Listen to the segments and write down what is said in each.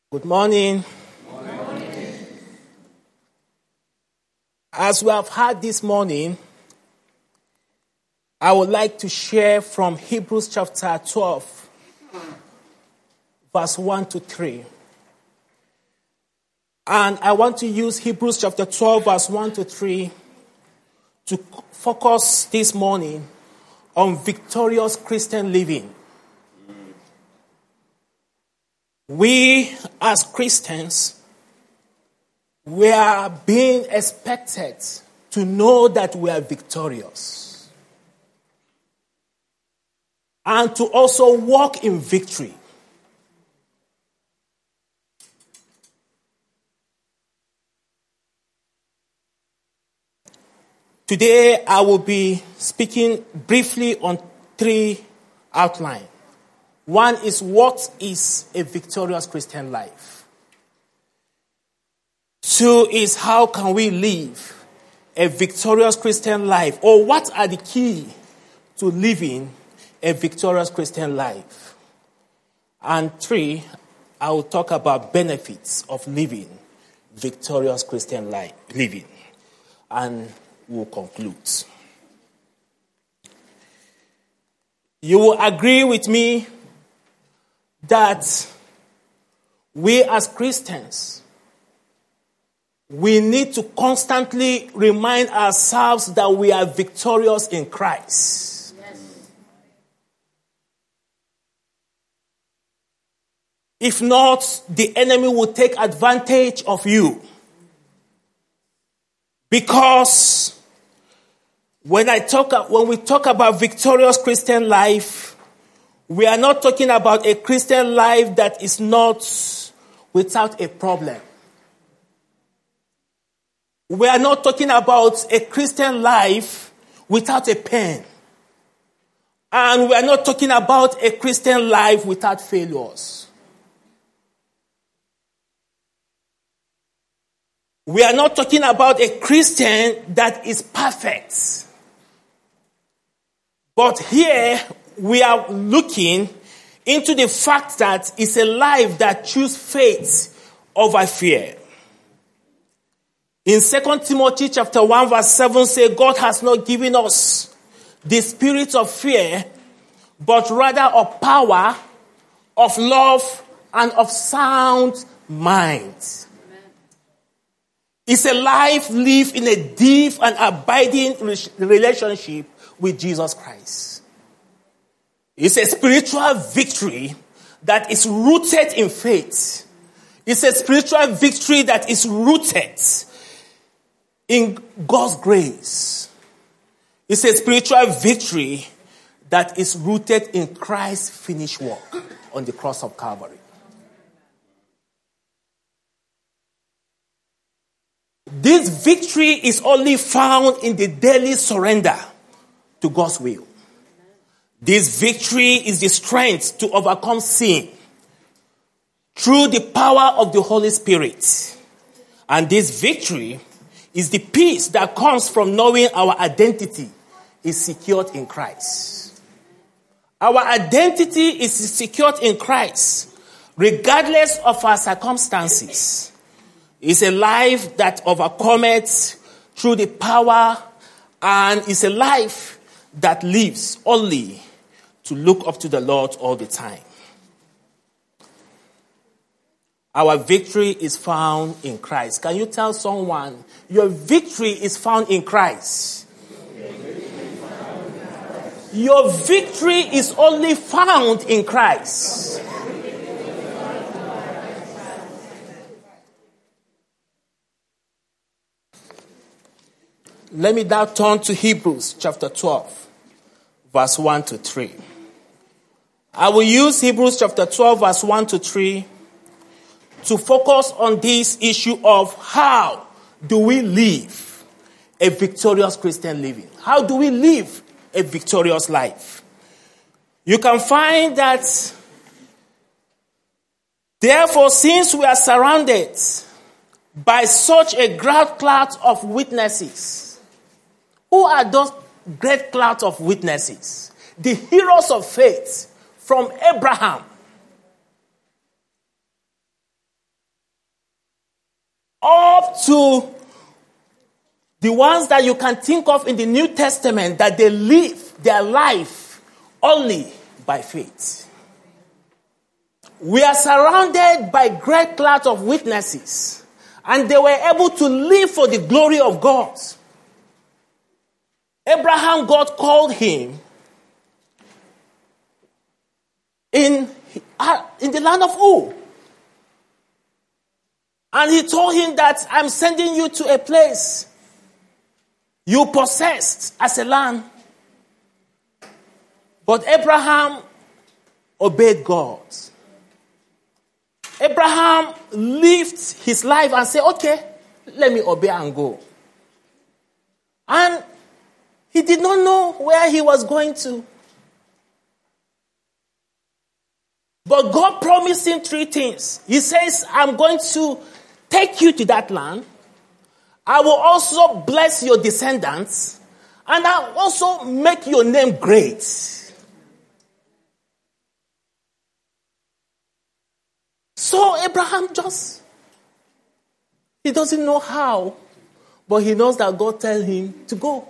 Good morning. As we have heard this morning, I would like to share from Hebrews chapter 12, verse 1 to 3. And I want to use Hebrews chapter 12, verse 1 to 3 to focus this morning on victorious Christian living. We as Christians, we are being expected to know that we are victorious and to also walk in victory. Today, I will be speaking briefly on three outlines. One is, what is a victorious Christian life? Two is, how can we live a victorious Christian life? Or what are the key to living a victorious Christian life? And three, I will talk about benefits of living victorious Christian life, living. And we'll conclude. You will agree with me that we as Christians, we need to constantly remind ourselves that we are victorious in Christ. Yes. If not, the enemy will take advantage of you. Because when we talk about victorious Christian life, we are not talking about a Christian life that is not without a problem. We are not talking about a Christian life without a pain. And we are not talking about a Christian life without failures. We are not talking about a Christian that is perfect. But here, we are looking into the fact that it's a life that chooses faith over fear. In 2 Timothy chapter 1 verse 7 says, God has not given us the spirit of fear, but rather of power, of love, and of sound mind. Amen. It's a life lived in a deep and abiding relationship with Jesus Christ. It's a spiritual victory that is rooted in faith. It's a spiritual victory that is rooted in God's grace. It's a spiritual victory that is rooted in Christ's finished work on the cross of Calvary. This victory is only found in the daily surrender to God's will. This victory is the strength to overcome sin through the power of the Holy Spirit. And this victory is the peace that comes from knowing our identity is secured in Christ. Our identity is secured in Christ, regardless of our circumstances. It's a life that overcomes through the power, and it's a life that lives only to look up to the Lord all the time. Our victory is found in Christ. Can you tell someone, your victory is found in Christ? Your victory is only found in Christ. Let me now turn to Hebrews chapter 12, verse 1 to 3. I will use Hebrews chapter 12, verse 1 to 3 to focus on this issue of how do we live a victorious Christian living? How do we live a victorious life? You can find that, therefore, since we are surrounded by such a great cloud of witnesses, who are those great cloud of witnesses? The heroes of faith from Abraham to the ones that you can think of in the New Testament that they live their life only by faith. We are surrounded by great clouds of witnesses, and they were able to live for the glory of God. Abraham, God called him in the land of Ur. And he told him that I'm sending you to a place you possessed as a land. But Abraham obeyed God. Abraham lived his life and said, okay, let me obey and go. And he did not know where he was going to. But God promised him 3 things. He says, I'm going to take you to that land. I will also bless your descendants. And I will also make your name great. So Abraham he doesn't know how, but he knows that God tells him to go.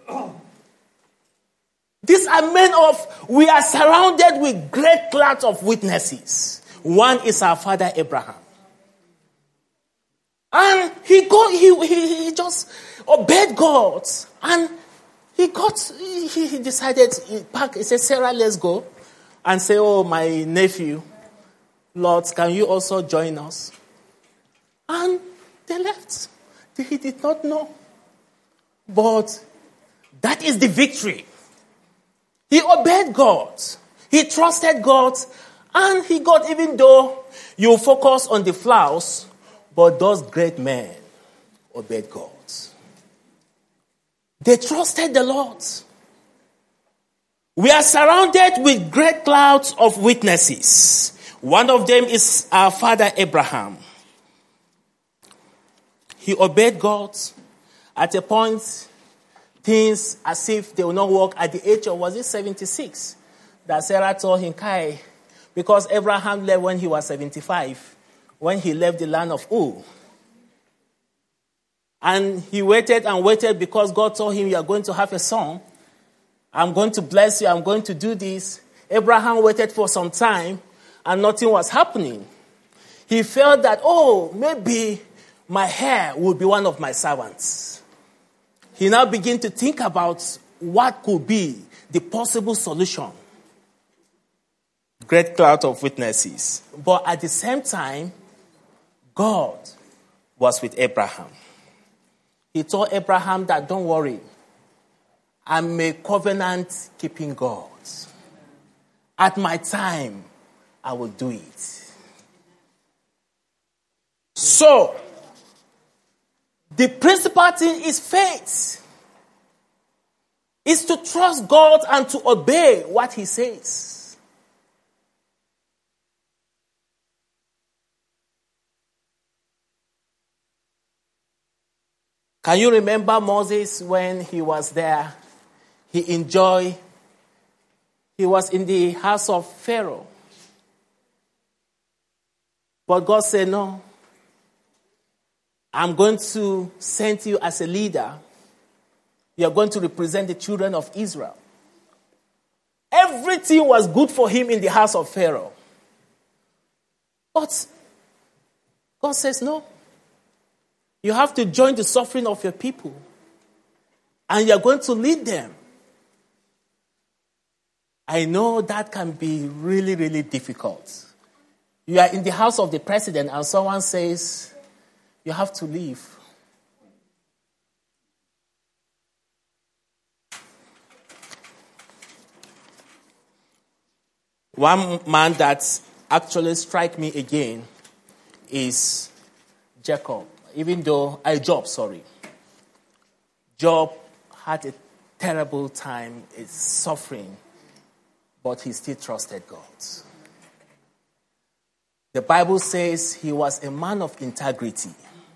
These are men we are surrounded with great clouds of witnesses. One is our father Abraham. And he just obeyed God. And he decided, he said, Sarah, let's go. And say, oh, my nephew, Lord, can you also join us? And they left. He did not know. But that is the victory. He obeyed God. He trusted God. And he got, even though you focus on the flaws, but those great men obeyed God. They trusted the Lord. We are surrounded with great clouds of witnesses. One of them is our father Abraham. He obeyed God. At a point, things as if they will not work. At the age of, was it 76? That Sarah told him, Kai, because Abraham left when he was 75, when he left the land of Ur. And he waited and waited because God told him, you are going to have a son. I'm going to bless you. I'm going to do this. Abraham waited for some time and nothing was happening. He felt that, maybe my heir will be one of my servants. He now began to think about what could be the possible solution. Great cloud of witnesses. But at the same time, God was with Abraham. He told Abraham that, don't worry, I'm a covenant-keeping God. At my time, I will do it. So, the principal thing is faith. Is to trust God and to obey what He says. Can you remember Moses when he was there? He was in the house of Pharaoh. But God said, no, I'm going to send you as a leader. You are going to represent the children of Israel. Everything was good for him in the house of Pharaoh. But God says, no. You have to join the suffering of your people. And you are going to lead them. I know that can be really, really difficult. You are in the house of the president and someone says, you have to leave. One man that actually struck me again is Job, Job had a terrible time, is suffering, but he still trusted God. The Bible says he was a man of integrity.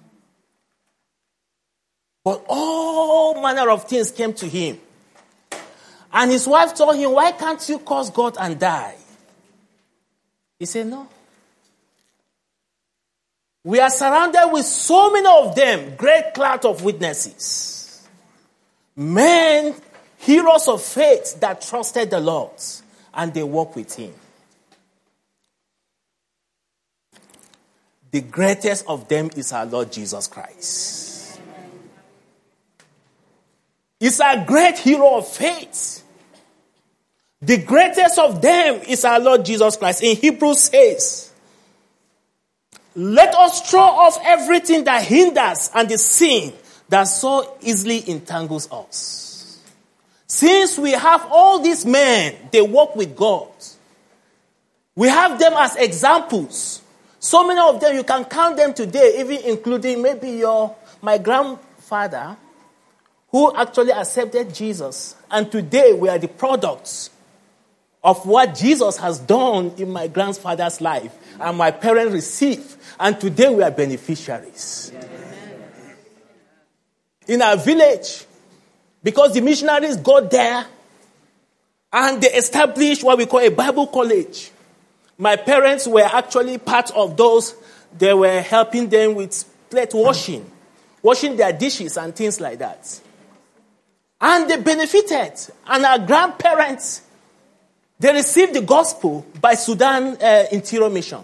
But all manner of things came to him. And his wife told him, why can't you curse God and die? He said, no. We are surrounded with so many of them, great cloud of witnesses. Men, heroes of faith that trusted the Lord and they walk with him. The greatest of them is our Lord Jesus Christ. He's a great hero of faith. The greatest of them is our Lord Jesus Christ. In Hebrews says, let us throw off everything that hinders and the sin that so easily entangles us. Since we have all these men, they walk with God. We have them as examples. So many of them, you can count them today, even including maybe my grandfather, who actually accepted Jesus. And today we are the products of what Jesus has done in my grandfather's life. And my parents received. And today we are beneficiaries. In our village, because the missionaries got there and they established what we call a Bible college. My parents were actually part of those. They were helping them with plate washing their dishes and things like that. And they benefited. And our grandparents, they received the gospel by Sudan Interior Mission.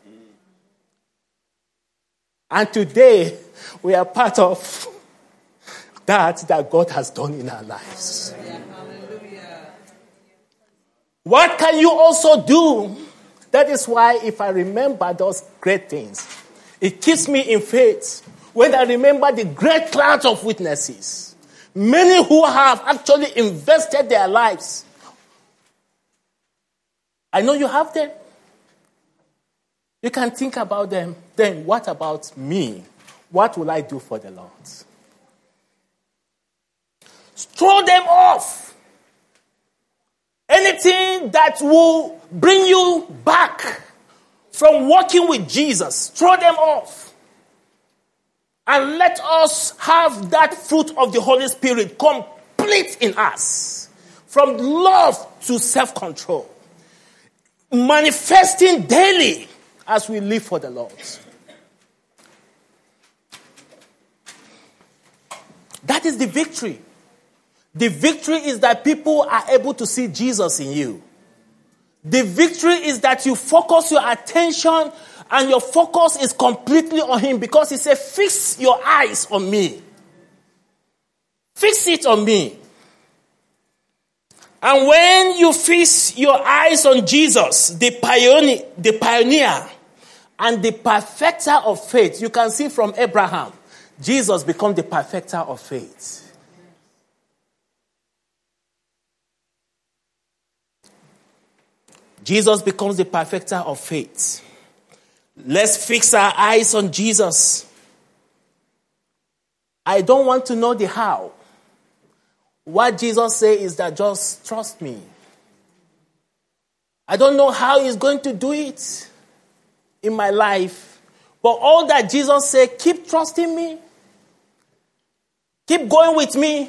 And today, we are part of that God has done in our lives. Hallelujah. What can you also do? That is why if I remember those great things, it keeps me in faith. When I remember the great cloud of witnesses, many who have actually invested their lives. I know you have them. You can think about them. Then what about me? What will I do for the Lord? Throw them off. Anything that will bring you back from walking with Jesus, throw them off. And let us have that fruit of the Holy Spirit complete in us. From love to self-control. Manifesting daily as we live for the Lord. That is the victory. The victory is that people are able to see Jesus in you. The victory is that you focus your attention and your focus is completely on him, because he said, fix your eyes on me. Fix it on me. And when you fix your eyes on Jesus, the pioneer and the perfecter of faith, you can see from Abraham, Jesus became the perfecter of faith. Jesus becomes the perfecter of faith. Let's fix our eyes on Jesus. I don't want to know the how. What Jesus says is that just trust me. I don't know how he's going to do it in my life. But all that Jesus said, keep trusting me. Keep going with me.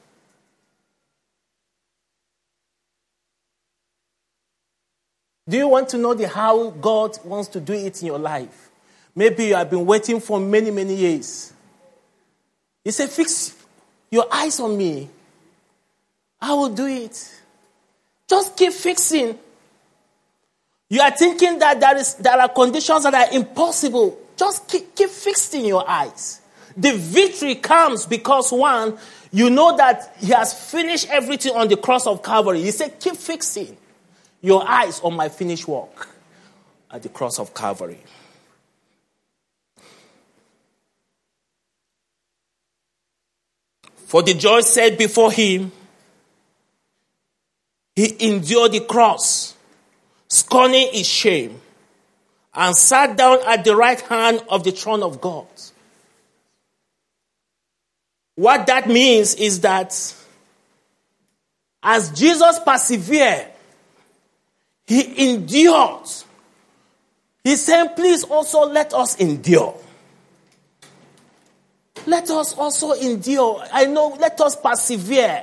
Do you want to know the how God wants to do it in your life? Maybe you have been waiting for many, many years. He said, fix your eyes on me. I will do it. Just keep fixing. You are thinking that there are conditions that are impossible. Just keep fixing your eyes. The victory comes because, one, you know that he has finished everything on the cross of Calvary. He said, keep fixing your eyes on my finished work at the cross of Calvary. For the joy set before him, he endured the cross, scorning its shame, and sat down at the right hand of the throne of God. What that means is that as Jesus persevered, he endured. He said, please also let us endure. Let us also endure. I know, let us persevere.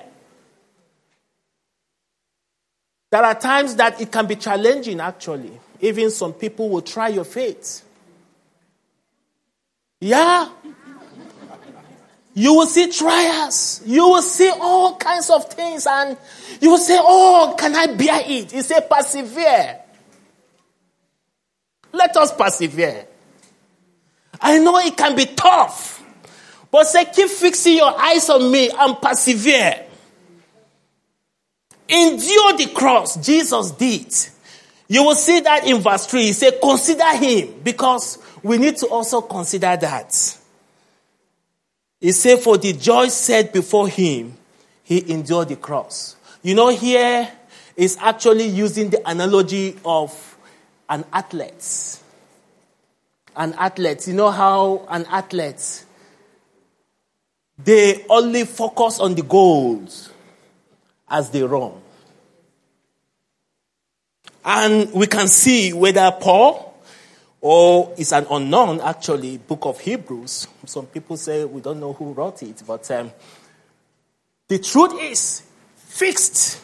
There are times that it can be challenging, actually. Even some people will try your faith. Yeah. You will see trials. You will see all kinds of things, and you will say, oh, can I bear it? He said, persevere. Let us persevere. I know it can be tough, but say, keep fixing your eyes on me and persevere. Endure the cross Jesus did. You will see that in verse 3. He said, consider him, because we need to also consider that. He said, for the joy set before him, he endured the cross. You know, here is actually using the analogy of an athlete. An athlete. You know how an athlete, they only focus on the goals as they run. And we can see whether Paul, or it's an unknown, actually, book of Hebrews. Some people say we don't know who wrote it, but the truth is fixed.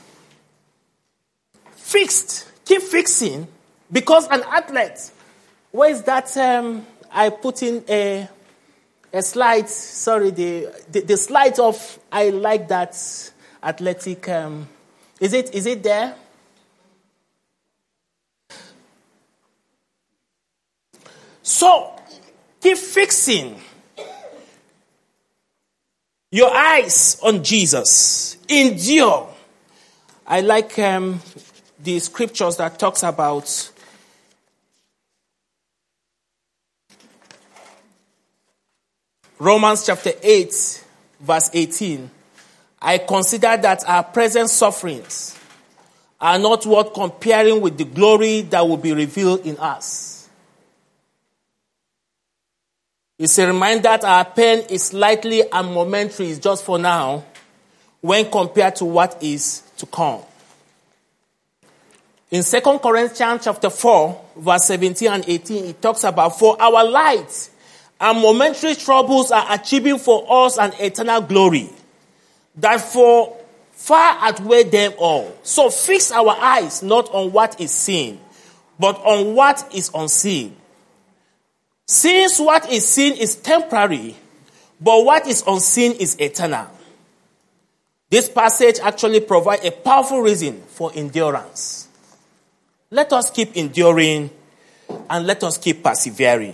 Fixed. Keep fixing, because an athlete, where is that? I put in a slide. Sorry, the slide of, I like that athletic. Is it there? So, keep fixing your eyes on Jesus. Endure. I like the scriptures that talks about Romans chapter 8, verse 18. I consider that our present sufferings are not worth comparing with the glory that will be revealed in us. It's a reminder that our pain is lightly and momentary, it's just for now, when compared to what is to come. In 2 Corinthians chapter 4, verse 17 and 18, it talks about, for our light and momentary troubles are achieving for us an eternal glory, that for far outweigh them all. So fix our eyes not on what is seen, but on what is unseen. Since what is seen is temporary, but what is unseen is eternal. This passage actually provides a powerful reason for endurance. Let us keep enduring and let us keep persevering.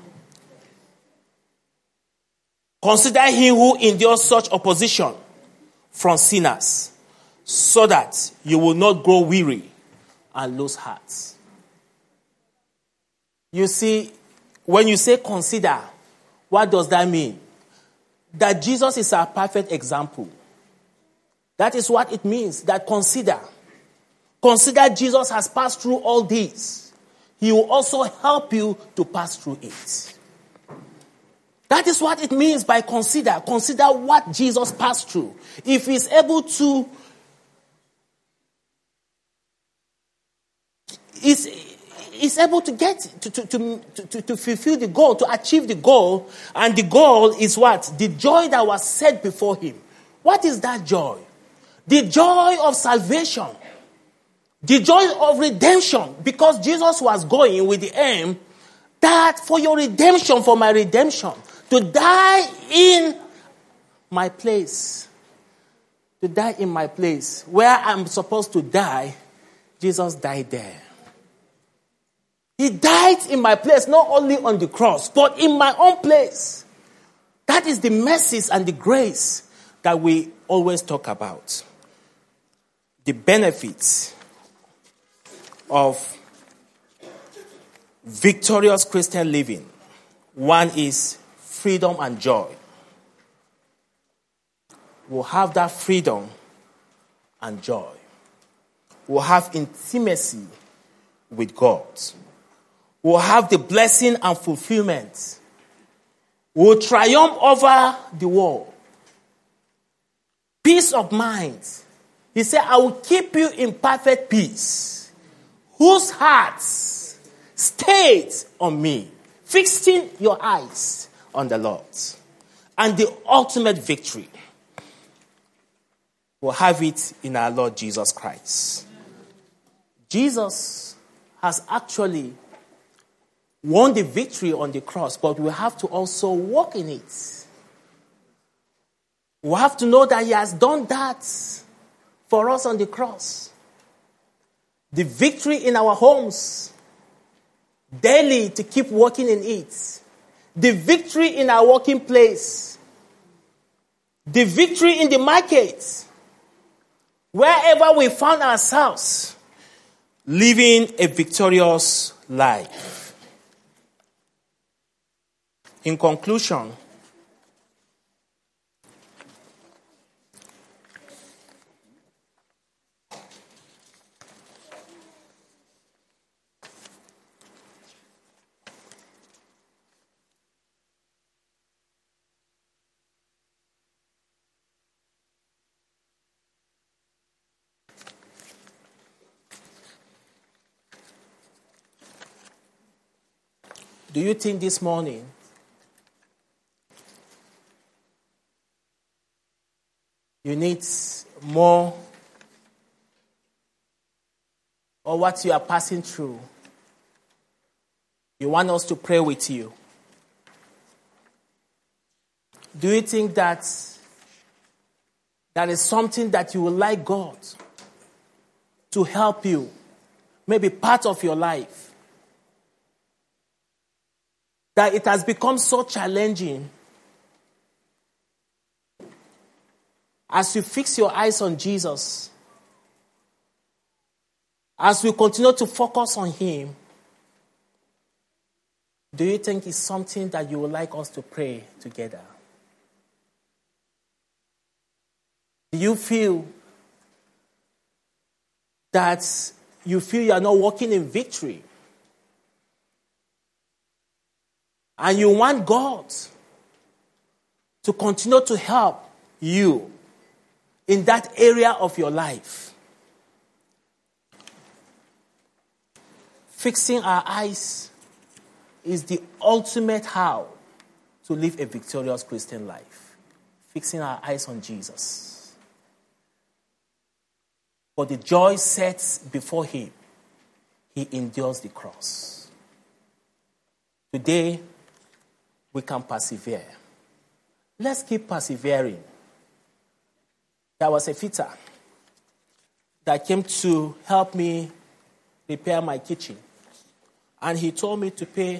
Consider him who endures such opposition from sinners, so that you will not grow weary and lose heart. You see, when you say consider, what does that mean? That Jesus is our perfect example. That is what it means, that consider. Consider Jesus has passed through all this. He will also help you to pass through it. That is what it means by consider. Consider what Jesus passed through. If he's able to, is able to get to fulfill the goal, to achieve the goal, and the goal is what? The joy that was set before him. What is that joy? The joy of salvation. The joy of redemption. Because Jesus was going with the aim that for your redemption, for my redemption, to die in my place. To die in my place. Where I'm supposed to die, Jesus died there. He died in my place, not only on the cross, but in my own place. That is the mercies and the grace that we always talk about. The benefits of victorious Christian living. One is freedom and joy. We'll have that freedom and joy. We'll have intimacy with God. We'll have the blessing and fulfillment. We'll triumph over the world. Peace of mind. He said, I will keep you in perfect peace, whose hearts stayed on me, fixing your eyes on the Lord. And the ultimate victory, we'll have it in our Lord Jesus Christ. Jesus has actually won the victory on the cross, but we have to also walk in it. We have to know that he has done that for us on the cross. The victory in our homes, daily to keep walking in it. The victory in our working place. The victory in the market. Wherever we found ourselves, living a victorious life. In conclusion, do you think this morning you need more, or what you are passing through, you want us to pray with you? Do you think that is something that you would like God to help you, maybe part of your life? That it has become so challenging. As you fix your eyes on Jesus, as we continue to focus on him, do you think it's something that you would like us to pray together? Do you feel that you are not walking in victory? And you want God to continue to help you in that area of your life. Fixing our eyes is the ultimate how to live a victorious Christian life. Fixing our eyes on Jesus. For the joy set before him, he endures the cross. Today, we can persevere. Let's keep persevering. There was a fitter that came to help me repair my kitchen. And he told me to pay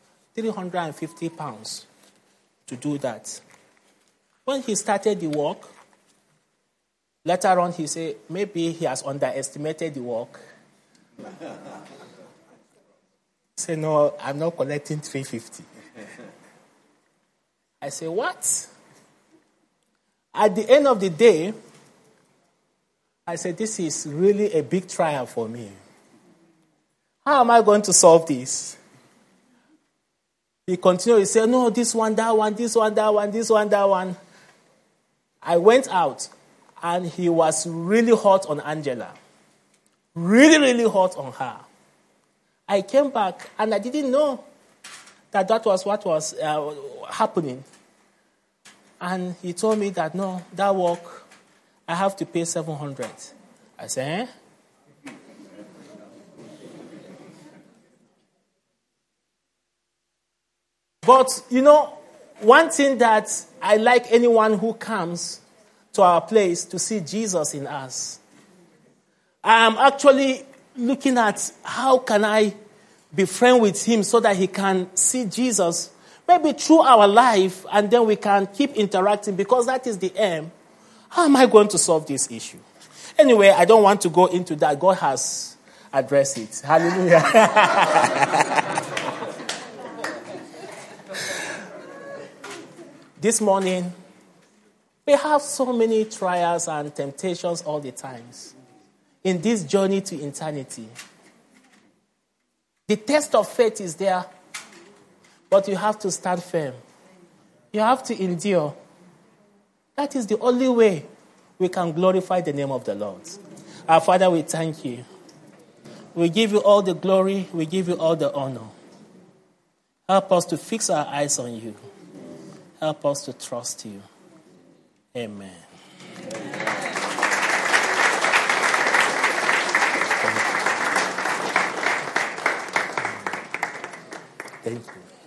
£350 to do that. When he started the work, later on he said, maybe he has underestimated the work. I said, no, I'm not collecting £350. I said, what? At the end of the day, I said, this is really a big trial for me. How am I going to solve this? He continued to say, no, this one, that one, this one, that one, this one, that one. I went out, and he was really hot on Angela. Really, really hot on her. I came back, and I didn't know that was what was happening. And he told me that, no, that work, I have to pay 700. I said, eh? But, one thing that I like anyone who comes to our place to see Jesus in us. I am actually looking at how can I be friend with him so that he can see Jesus maybe through our life, and then we can keep interacting, because that is the aim. How am I going to solve this issue? Anyway, I don't want to go into that. God has addressed it. Hallelujah. This morning, we have so many trials and temptations all the times in this journey to eternity. The test of faith is there, but you have to stand firm. You have to endure. That is the only way we can glorify the name of the Lord. Our Father, we thank you. We give you all the glory. We give you all the honor. Help us to fix our eyes on you. Help us to trust you. Amen. Thank you.